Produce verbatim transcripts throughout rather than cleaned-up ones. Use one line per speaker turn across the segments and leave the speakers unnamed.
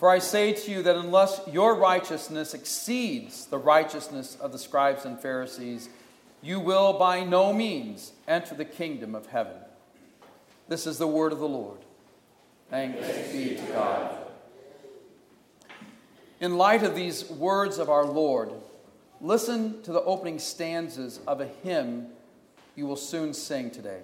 For I say to you that unless your righteousness exceeds the righteousness of the scribes and Pharisees, you will by no means enter the kingdom of heaven. This is the word of the Lord. Thanks be to God. In light of these words of our Lord, listen to the opening stanzas of a hymn you will soon sing today.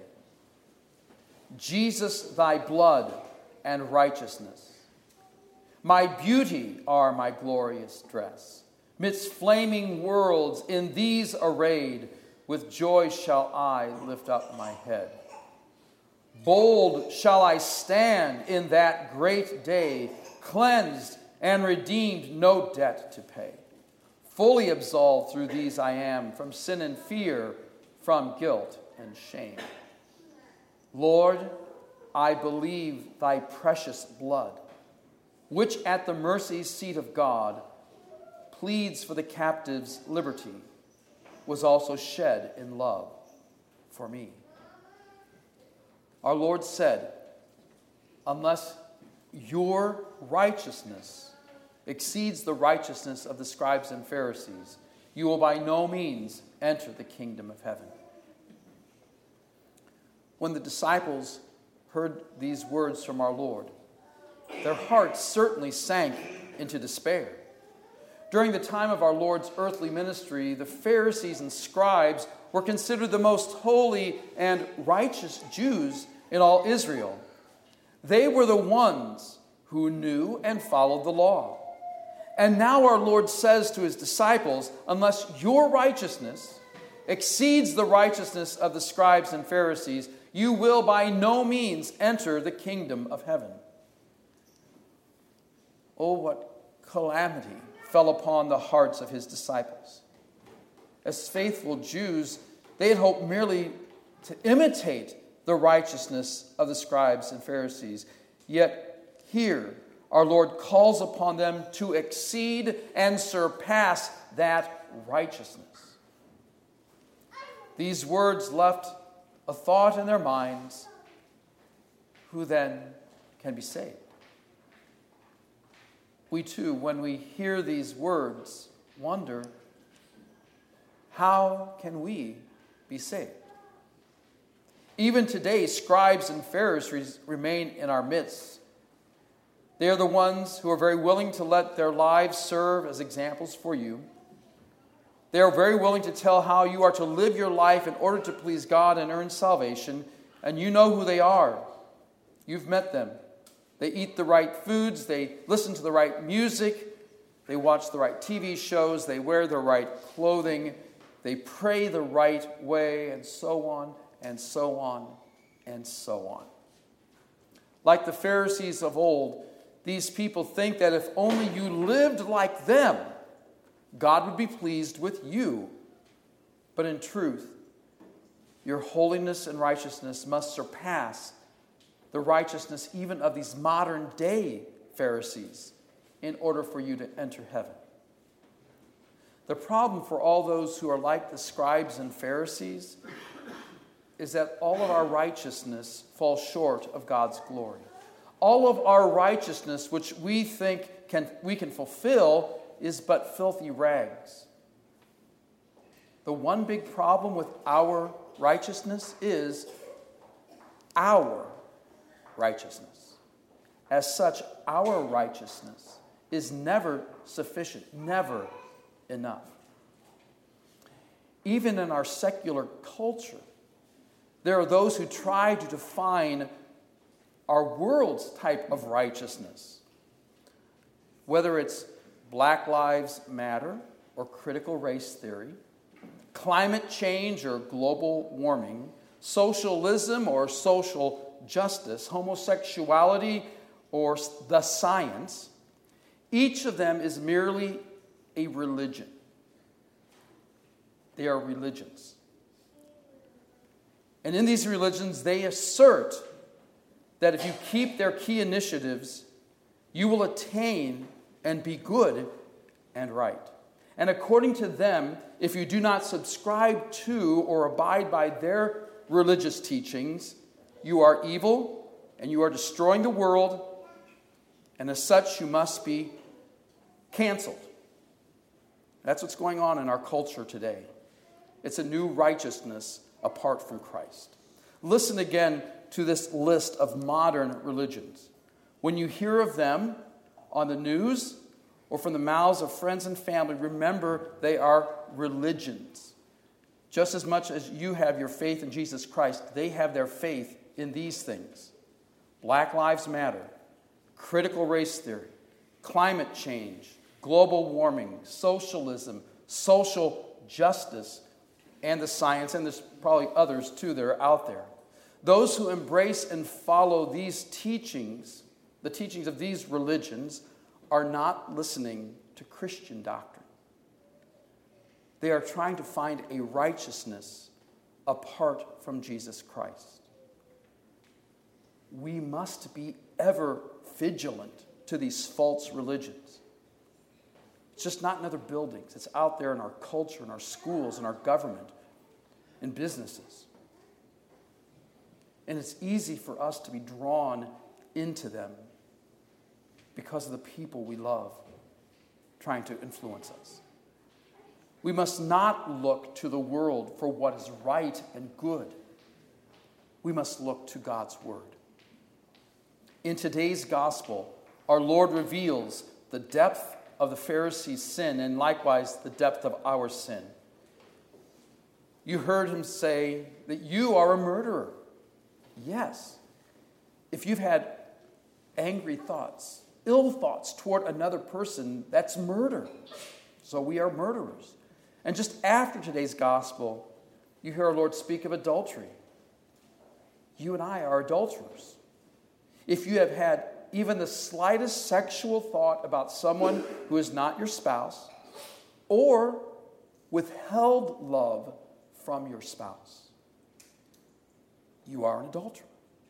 Jesus, thy blood and righteousness, my beauty are my glorious dress. Midst flaming worlds in these arrayed, with joy shall I lift up my head. Bold shall I stand in that great day, cleansed and redeemed, no debt to pay. Fully absolved through these I am, from sin and fear, from guilt and shame. Lord, I believe thy precious blood, which at the mercy seat of God pleads for the captive's liberty, was also shed in love for me. Our Lord said, unless your righteousness exceeds the righteousness of the scribes and Pharisees, you will by no means enter the kingdom of heaven. When the disciples heard these words from our Lord, their hearts certainly sank into despair. During the time of our Lord's earthly ministry, the Pharisees and scribes were considered the most holy and righteous Jews in all Israel. They were the ones who knew and followed the law. And now our Lord says to his disciples, unless your righteousness exceeds the righteousness of the scribes and Pharisees, you will by no means enter the kingdom of heaven. Oh, what calamity fell upon the hearts of his disciples. As faithful Jews, they had hoped merely to imitate the righteousness of the scribes and Pharisees. Yet here, our Lord calls upon them to exceed and surpass that righteousness. These words left a thought in their minds: who then can be saved? We too, when we hear these words, wonder, how can we be saved? Even today, scribes and Pharisees remain in our midst. They are the ones who are very willing to let their lives serve as examples for you. They are very willing to tell how you are to live your life in order to please God and earn salvation, and you know who they are. You've met them. They eat the right foods, they listen to the right music, they watch the right T V shows, they wear the right clothing, they pray the right way, and so on, and so on, and so on. Like the Pharisees of old, these people think that if only you lived like them, God would be pleased with you. But in truth, your holiness and righteousness must surpass the righteousness even of these modern day Pharisees in order for you to enter heaven. The problem for all those who are like the scribes and Pharisees is that all of our righteousness falls short of God's glory. All of our righteousness, which we think can we can fulfill, is but filthy rags. The one big problem with our righteousness is our righteousness. As such, our righteousness is never sufficient, never enough. Even in our secular culture, there are those who try to define our world's type of righteousness. Whether it's Black Lives Matter or critical race theory, climate change or global warming, socialism or social justice, homosexuality or the science, each of them is merely a religion. They are religions. And in these religions, they assert that if you keep their key initiatives, you will attain and be good and right. And according to them, if you do not subscribe to or abide by their religious teachings, you are evil and you are destroying the world And as such, you must be canceled. That's what's going on in our culture today. It's a new righteousness apart from Christ. Listen again to this list of modern religions. When you hear of them on the news or from the mouths of friends and family, remember they are religions. Just as much as you have your faith in Jesus Christ, they have their faith in these things. Black Lives Matter, critical race theory, climate change, global warming, socialism, social justice, and the science, and there's probably others too that are out there. Those who embrace and follow these teachings, the teachings of these religions, are not listening to Christian doctrine. They are trying to find a righteousness apart from Jesus Christ. We must be ever vigilant to these false religions. It's just not in other buildings. It's out there in our culture, in our schools, in our government, in businesses. And it's easy for us to be drawn into them because of the people we love trying to influence us. We must not look to the world for what is right and good. We must look to God's word. In today's gospel, our Lord reveals the depth of the Pharisees' sin and likewise the depth of our sin. You heard him say that you are a murderer. Yes. If you've had angry thoughts, ill thoughts toward another person, that's murder. So we are murderers. And just after today's gospel, you hear our Lord speak of adultery. You and I are adulterers. If you have had even the slightest sexual thought about someone who is not your spouse, or withheld love from your spouse, you are an adulterer.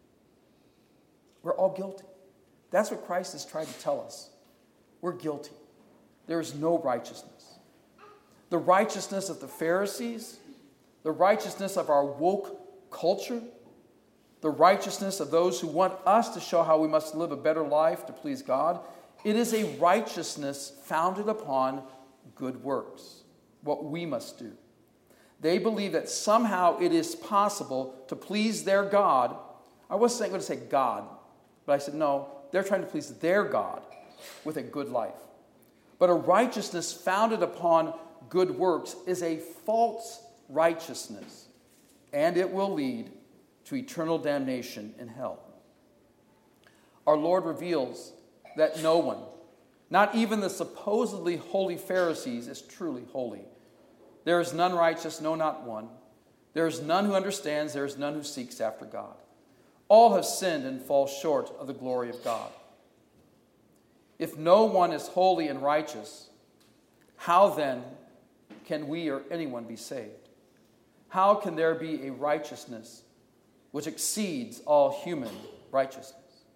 We're all guilty. That's what Christ is trying to tell us. We're guilty. There is no righteousness. The righteousness of the Pharisees, the righteousness of our woke culture, the righteousness of those who want us to show how we must live a better life to please God, it is a righteousness founded upon good works, what we must do. They believe that somehow it is possible to please their God. I wasn't going to say God, but I said no, they're trying to please their God with a good life. But a righteousness founded upon good works is a false righteousness, and it will lead to eternal damnation in hell. Our Lord reveals that no one, not even the supposedly holy Pharisees, is truly holy. There is none righteous, no, not one. There is none who understands, there is none who seeks after God. All have sinned and fall short of the glory of God. If no one is holy and righteous, how then can we or anyone be saved? How can there be a righteousness which exceeds all human righteousness?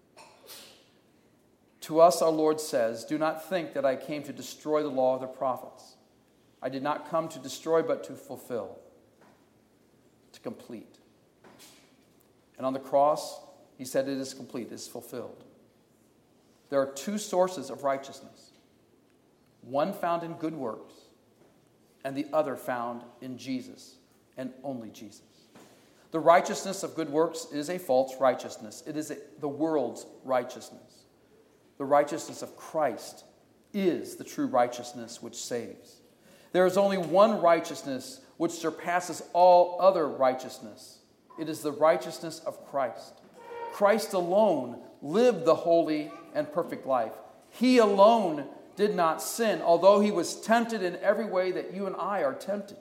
To us our Lord says, "Do not think that I came to destroy the law of the prophets. I did not come to destroy, but to fulfill, to complete." And on the cross, he said, "It is complete, it is fulfilled." There are two sources of righteousness. One found in good works, and the other found in Jesus, and only Jesus. The righteousness of good works is a false righteousness. It is a, the world's righteousness. The righteousness of Christ is the true righteousness which saves. There is only one righteousness which surpasses all other righteousness. It is the righteousness of Christ. Christ alone lived the holy and perfect life. He alone did not sin, although he was tempted in every way that you and I are tempted.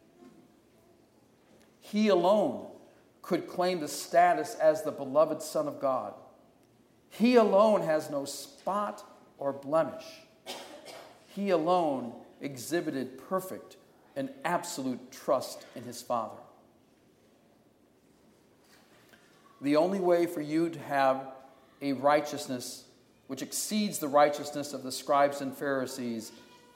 He alone could claim the status as the beloved Son of God. He alone has no spot or blemish. He alone exhibited perfect and absolute trust in his Father. The only way for you to have a righteousness which exceeds the righteousness of the scribes and Pharisees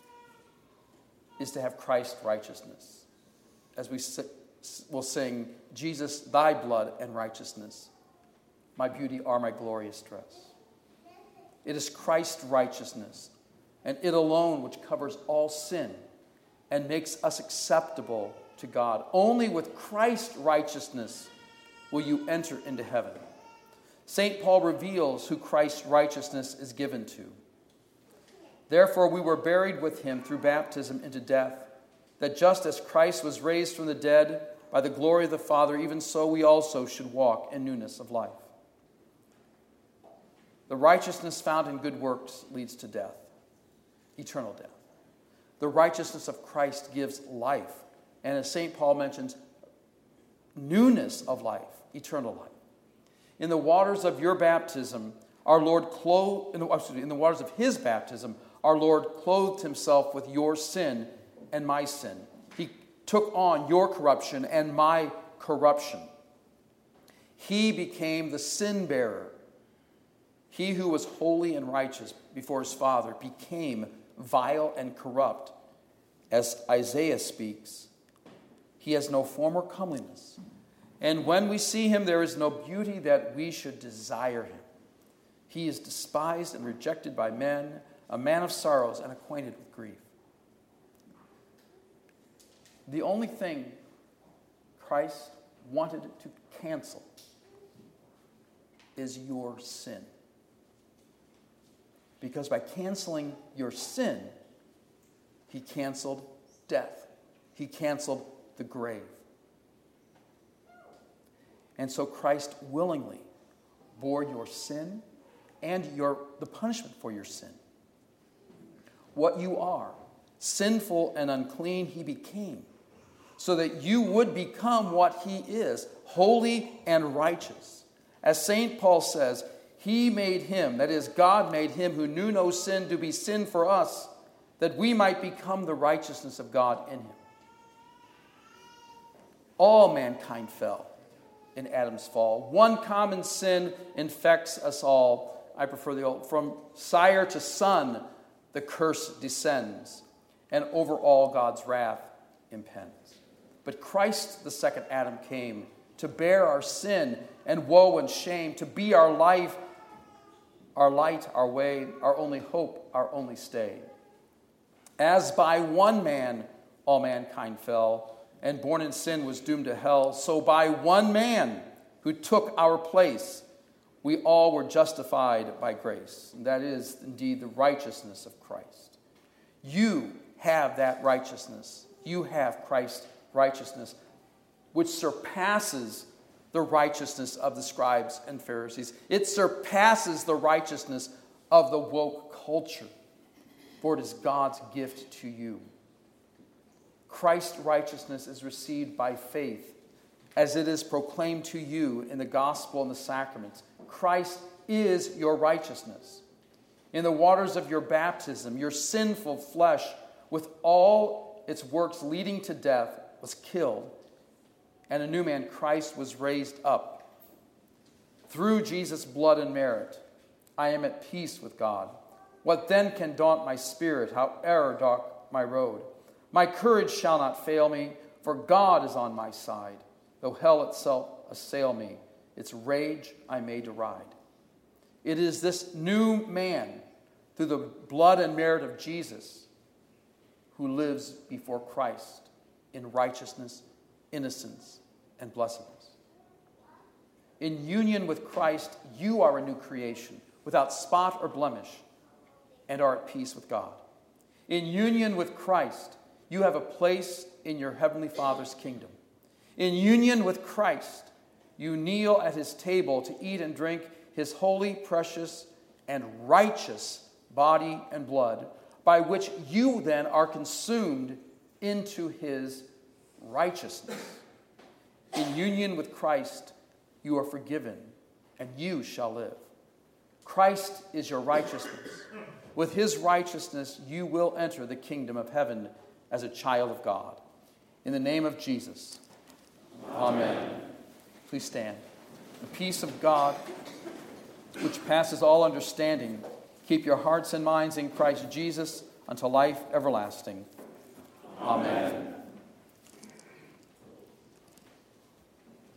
is to have Christ's righteousness. As we will sing, "Jesus, thy blood and righteousness, my beauty are my glorious dress." It is Christ's righteousness, and it alone which covers all sin and makes us acceptable to God. Only with Christ's righteousness will you enter into heaven. Saint Paul reveals who Christ's righteousness is given to. Therefore, we were buried with him through baptism into death, that just as Christ was raised from the dead by the glory of the Father, even so we also should walk in newness of life. The righteousness found in good works leads to death, eternal death. The righteousness of Christ gives life, and as Saint Paul mentions, newness of life, eternal life. In the waters of your baptism, our Lord clothed, in the, excuse me, in the waters of his baptism, our Lord clothed himself with your sin and my sin. He took on your corruption and my corruption. He became the sin bearer. He who was holy and righteous before his Father became vile and corrupt. As Isaiah speaks, he has no form or comeliness. And when we see him, there is no beauty that we should desire him. He is despised and rejected by men, a man of sorrows and acquainted with grief. The only thing Christ wanted to cancel is your sin. Because by canceling your sin, he canceled death. He canceled the grave. And so Christ willingly bore your sin and your the punishment for your sin. What you are, sinful and unclean, he became, so that you would become what he is, holy and righteous. As Saint Paul says, he made him, that is, God made him who knew no sin to be sin for us, that we might become the righteousness of God in him. All mankind fell in Adam's fall. One common sin infects us all. I prefer the old. From sire to son, the curse descends, and over all God's wrath impends. But Christ, the second Adam, came to bear our sin and woe and shame, to be our life, our light, our way, our only hope, our only stay. As by one man all mankind fell, and born in sin was doomed to hell, so by one man who took our place, we all were justified by grace. And that is indeed the righteousness of Christ. You have that righteousness. You have Christ's righteousness, which surpasses the righteousness of the scribes and Pharisees. It surpasses the righteousness of the woke culture, for it is God's gift to you. Christ's righteousness is received by faith as it is proclaimed to you in the gospel and the sacraments. Christ is your righteousness. In the waters of your baptism, your sinful flesh, with all its works leading to death, was killed, and a new man, Christ, was raised up. Through Jesus' blood and merit, I am at peace with God. What then can daunt my spirit, however dark my road? My courage shall not fail me, for God is on my side. Though hell itself assail me, its rage I may deride. It is this new man, through the blood and merit of Jesus, who lives before Christ in righteousness, innocence, and blessedness. In union with Christ, you are a new creation, without spot or blemish, and are at peace with God. In union with Christ, you have a place in your heavenly Father's kingdom. In union with Christ, you kneel at his table to eat and drink his holy, precious, and righteous body and blood, by which you then are consumed into his righteousness. In union with Christ, you are forgiven, and you shall live. Christ is your righteousness. With his righteousness, you will enter the kingdom of heaven as a child of God. In the name of Jesus, amen. Amen. Please stand. The peace of God, which passes all understanding, keep your hearts and minds in Christ Jesus unto life everlasting. Amen. Amen.